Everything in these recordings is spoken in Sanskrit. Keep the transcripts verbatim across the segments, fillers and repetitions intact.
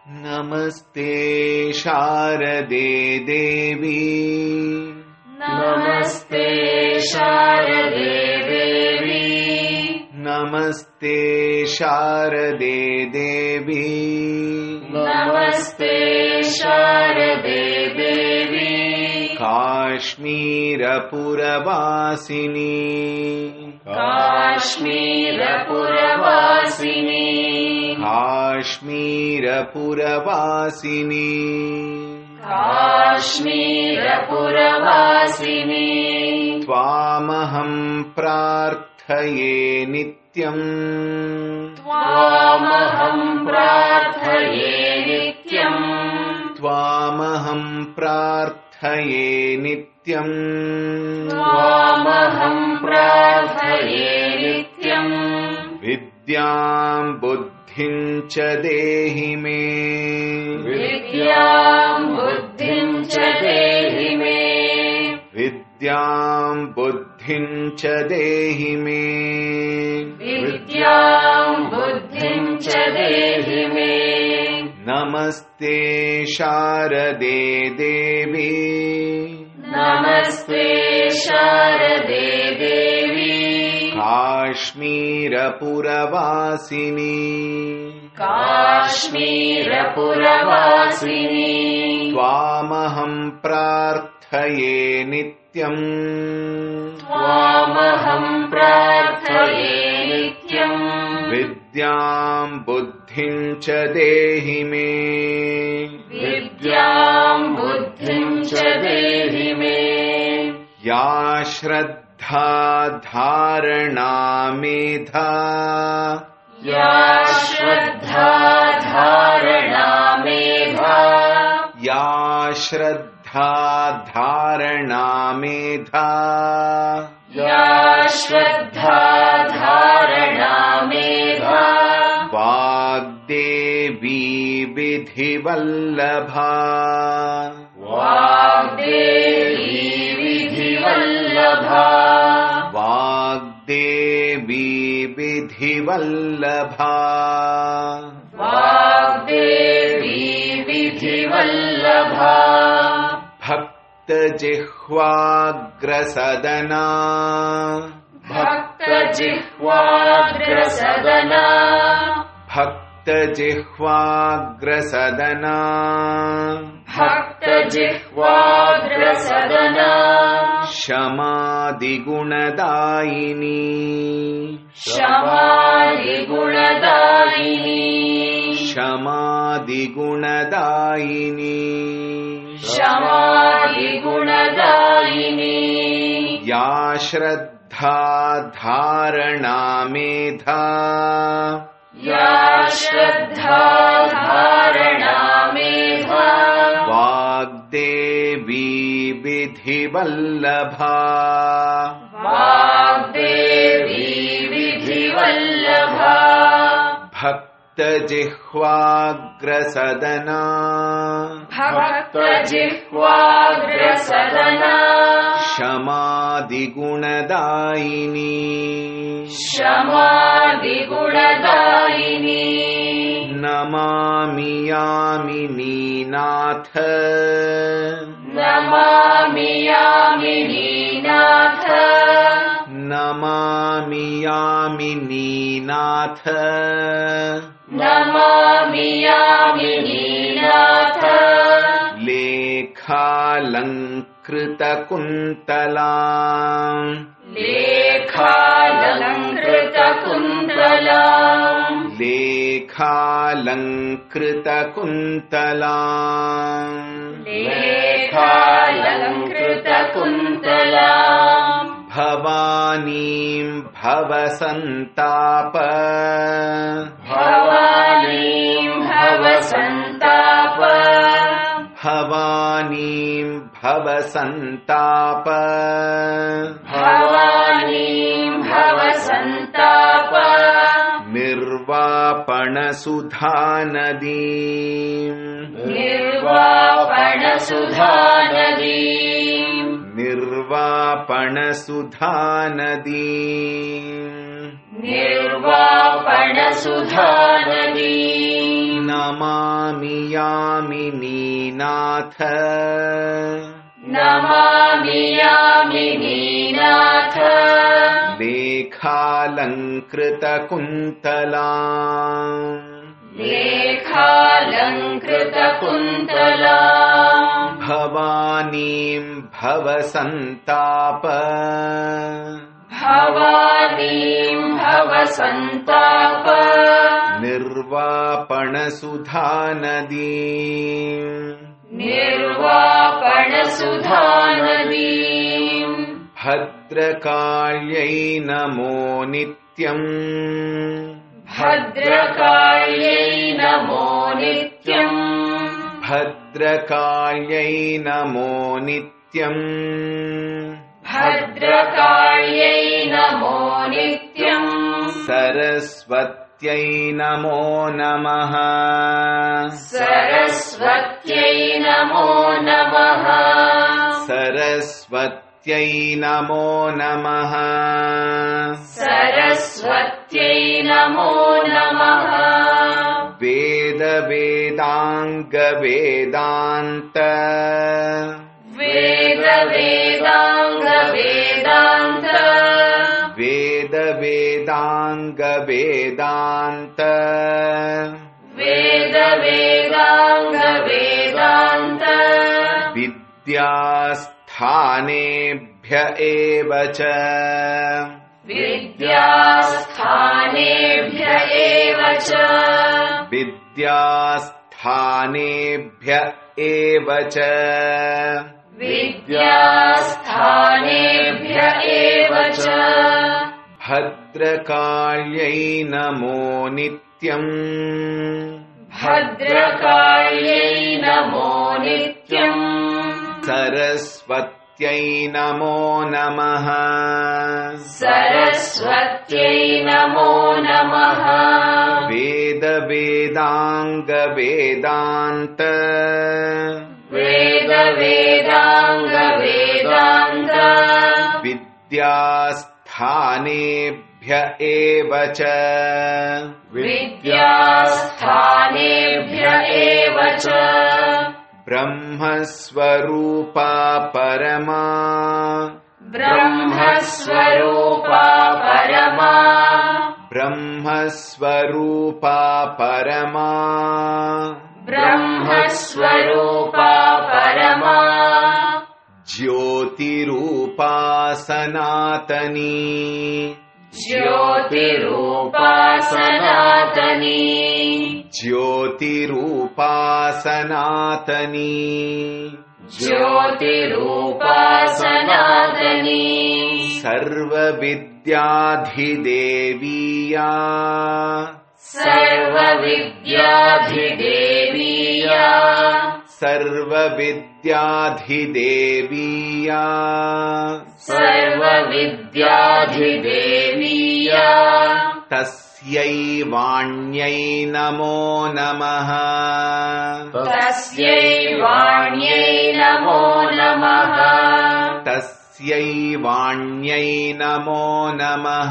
नमस्ते शारदे देवी नमस्ते शारदे देवी नमस्ते शारदे देवी नमस्ते शारदे देवी काश्मीरपुरवासिनी काश्मीरपुरवासिनी काश्मीरपुरवासिनी काश्मीरपुरवासिनी त्वामहं प्रार्थये नित्यम् त्वामहं प्रार्थये नित्यम् त्वामहं प्रार्थये नित्यम् त्वामहं प्रार्थये नित्यम् विद्यां बुद्धिं च देहि मे विद्यां बुद्धिं च देहि मे विद्यां बुद्धिं च देहि मे विद्यां बुद्धिं च देहि मे नमस्ते शारदे देवी नमस्ते शारदे देवी काश्मीरपुरवासिनी काश्मीरपुरवासिनी त्वामहं प्रार्थये नित्यम् त्वामहं प्रार्थये नित्यम् विद्यां बुद्धिं च देहि मे विद्यां बुद्धिं च देहि मे या श्रद्धा धारणा मेधा या श्रद्धा धारणा मेधा या श्रद्धा धारणा मेधा या श्रद्धा धारणा मेधा वाग्देवी विधिवल्लभा वाग्देवी विधिवल्लभा वाग्देवी विधिवल्लभा वाग्देवी विधिवल्लभा भक्तजिह्वाग्रसदना भक्तजिह्वाग्रसदना भक्तजिह्वाग्रसदना भक्तजिह्वाग्रसदना क्षमादिगुणदायिनी क्षमादिगुणदायिनी क्षमादिगुणदायिनी क्षमादिगुणदायिनी या श्रद्धा धारणा मेधा या श्रद्धा धारणा मेधा वाग्देवी विधिवल्लभा वाग्देवी विधिवल्लभा भक्तजिह्वाग्रसदना भक्तजिह्वाग्रसदना क्षमादिगुणदायिनी क्षमादिगुणदायिनी नमामि यामिनी नाथ नमामि यामिनी नाथ नमामि यामिनी नाथ नमामि यामिनी नाथ लेखालङ्कृतकुन्तलाम् लेखालङ्कृतकुन्तलाम् लेखालङ्कृतकुन्तलाम् लेखालङ्कृतकुन्तलाम् भवानीं भवसन्ताप भवानीं भवसन्ताप भवानीं भवसन्ताप भवानीं भवसन्ताप निर्वापणसुधानदीम् निर्वापणसुधानदीम् निर्वापणसुधानदीम् निर्वापणसुधानदीम् नमामि यामिनीनाथ नमामि यामिनीनाथ लेखालङ्कृतकुन्तला लेखालङ्कृतकुन्तला भवानीं भवसन्ताप भवानीं भवसन्ताप निर्वापणसुधानदी निर्वापणसुधानदीं भद्रकाल्यै नमो नित्यम् भद्रकाल्यै नमो नित्यम् भद्रकाल्यै नमो नित्यम् भद्रकाल्यै नमो नित्यम् सरस्वत्यै नमो नमः सरस्वत्यै नमो नमः सरस्वत्यै नमो नमः सरस्वत्यै नमो नमः वेद वेदांग वेदांत वेद वेदांग वेदांत वेद वेदांग वेदांत वेद वेदांग वेदांत विद्यास्थानेभ्य एव च विद्यास्थानेभ्य एव च विद्यास्थानेभ्य एव च विद्यास्थानेभ्य एव च भद्रकाल्यै नमो नित्यम् भद्रकाल्यै नमो नित्यम् सरस्वत्यै नमो नमः सरस्वत्यै नमो नमः वेद वेदांग वेदांत वेद वेदांग वेदांत विद्यास्थानेभ्य एव च विद्यास्थानेभ्य एव च ब्रह्मस्वरूपा परमा ब्रह्मस्वरूपा परमा ब्रह्मस्वरूपा परमा ब्रह्मस्वरूपा परमा ज्योतिरूपा सनातनी ज्योतिरूपा सनातनी ज्योतिरूपा सनातनी ज्योतिरूपा सनातनी सर्वविद्याधिदेवीया सर्वविद्याधिदेवीया सर्वविद्याधिदेवीया सर्वविद्याधिदेवीया तस्यै वाण्यै नमो नमः तस्यै वाण्यै नमो नमः तस्यै वाण्यै नमो नमः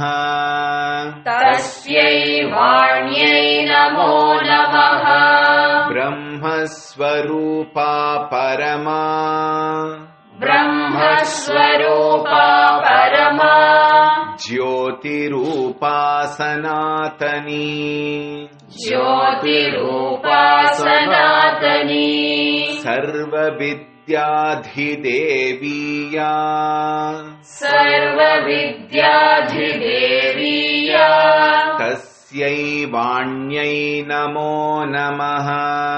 तस्यै वाण्यै नमो नमः ब्रह्मस्वरूपा परमा ब्रह्मस्वरूपा परमा ज्योतिरूपा सनातनी ज्योतिरूपा सनातनी सर्वविद्याधिदेवीया सर्वविद्याधिदेवीया तस्यै वाण्यै नमो नमः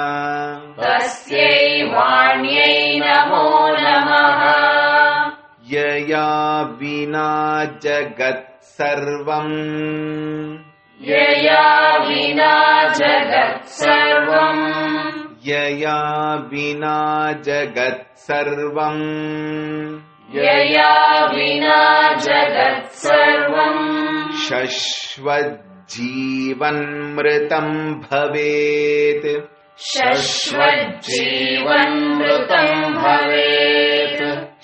तस्यै वाण्यै नमो नमः यया विना जगत्सर्वम् यया विना जगत्सर्वम् यया विना जगत्सर्वम् यया विना जगत्सर्वम् शश्वज्जीवन्मृतम् भवेत् शश्वज्जीवन्मृतम् भवेत्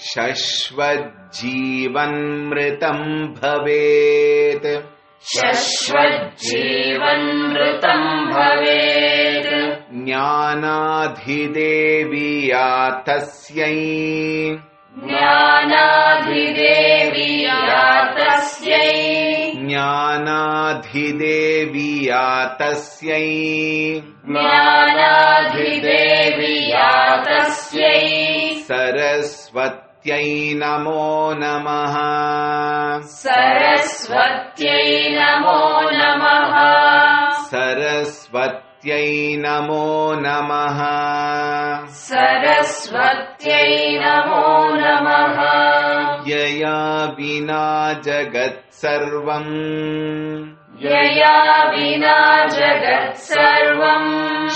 शश्वज्जीवन्मृतम् भवेत् शश्वज्जीवन्मृतम् भवेत् ज्ञान ज्ञानाधिदेविया तस्यै ज्ञानाधिदेविया तस्यै ज्ञानाधिदेविया तस्यै ज्ञानाधिदेविया तस्यै सरस्वत्यै नमो नमः सरस्वत्यै नमो नमः सरस्वत्यै नमो नमः सरस्वत्यै नमो नमः यया विना जगत्सर्वम् यया विना जगत्सर्वम्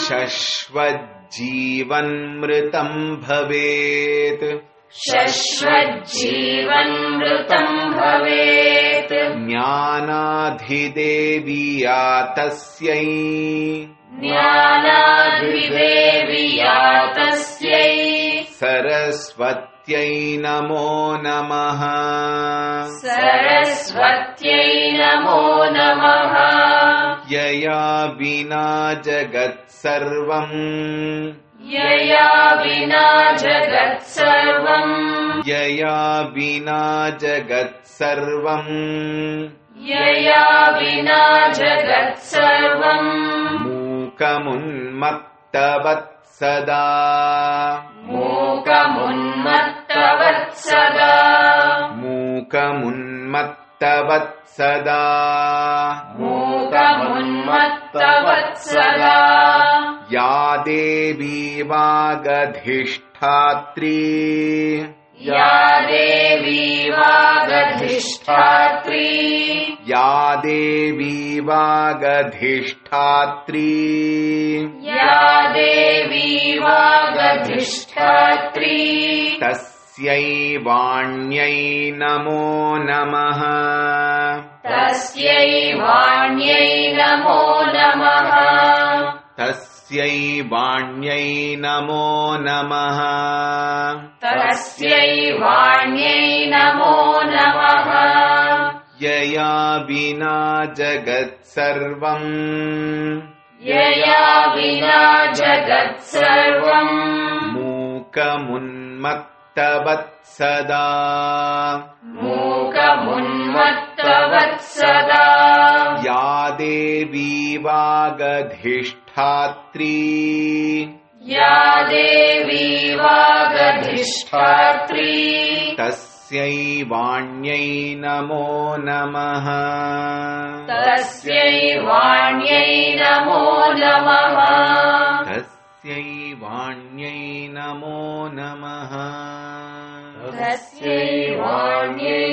शश्वज्जीवन्मृतम् भवेत् शश्वज्जीवन्मृतम् भवेत् ज्ञानाधिदेविया तस्यै ज्ञानाधिदेविया तस्यै सरस्वत्यै नमो नमः सरस्वत्यै नमो नमः यया विना जगत्सर्वम् यया विना जगत्सर्वम् यया विना जगत्सर्वम् यया विना जगत्सर्वम् मूकमुन्मत्तवत्सदा मूकमुन्मत्तवत्सदा मूकमुन्मत्तवत्सदा मूकमुन्मत्तवत्सदा या देवी वागधिष्ठात्री या देवी वागधिष्ठात्री या देवी वागधिष्ठात्री या देवी वागधिष्ठात्री तस्यै वाण्यै नमो नमः तस्यै वाण्यै नमो नमः तस्यै वाण्यै नमो नमः तस्यै वाण्यै नमो नमः यया विना जगत्सर्वम् यया विना जगत्सर्वम् मूकमुन्मत्तवत्सदा मूकमुन्मत्तवत्सदा या देवी वागधिष्ठात्री या देवी वागधिष्ठात्री तस्यै वाण्यै नमो नमः तस्यै वाण्यै नमो नमः तस्यै वाण्यै नमो नमः तस्यै वाण्यै